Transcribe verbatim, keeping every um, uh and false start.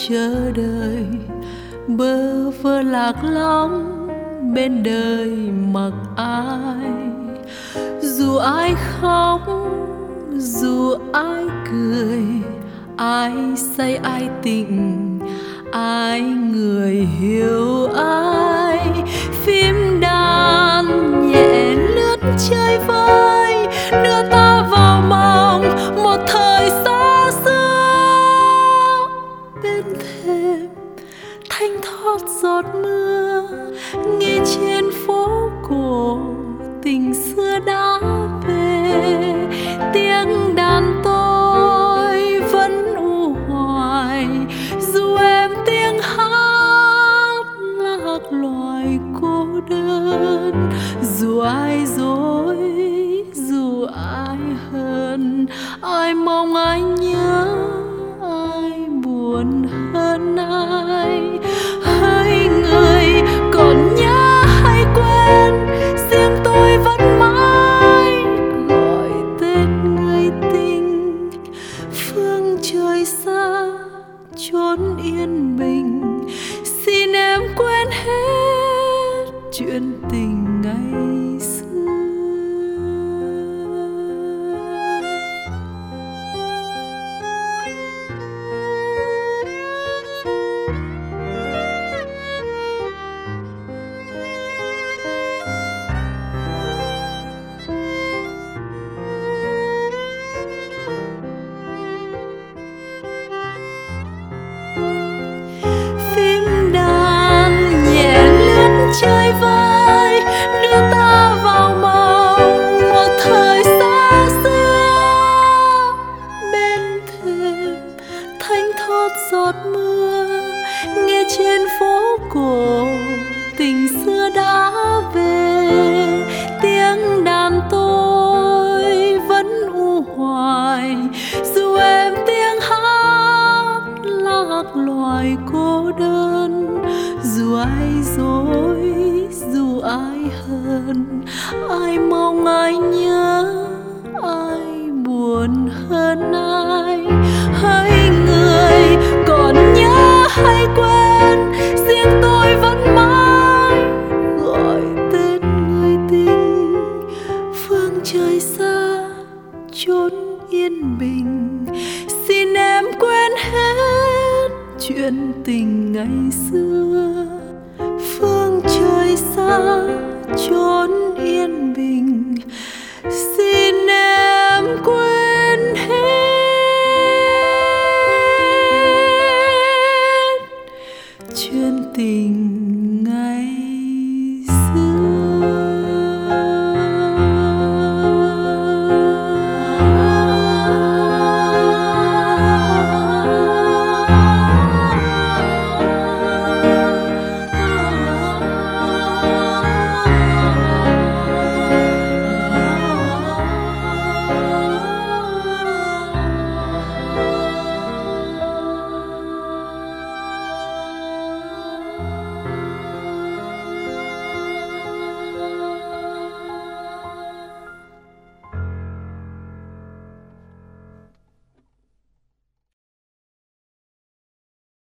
chờ đợi, bơ vơ lạc lõng bên đời mặc ai. Dù ai khóc, dù ai cười, ai say ai tịnh, ai người hiểu ai. Phím đàn nhẹ lướt chơi vơi, đưa ta vào mộng một thời xa xưa. Bên thềm thanh thoát giọt mưa, nghe trên phố cổ tình xưa đã về. Tiếng đàn tôi vẫn u hoài, dù em tiếng hát lạc loài cô đơn. Dù ai dối, dù ai hờn, ai mong ai nhớ, ai buồn hơn ai. Hỡi người còn nhớ hay quên, riêng tôi vẫn mãi gọi tên người tình. Phương trời xa chốn yên bình, xin em quên hết chuyện tình ngày xưa. Chơi vơi đưa ta vào mộng một thời xa xưa. Bên thềm thanh thoát giọt mưa, nghe trên phố cổ tình xưa đã về. Tiếng đàn tôi vẫn u hoài, dù em tiếng hát lạc loài cô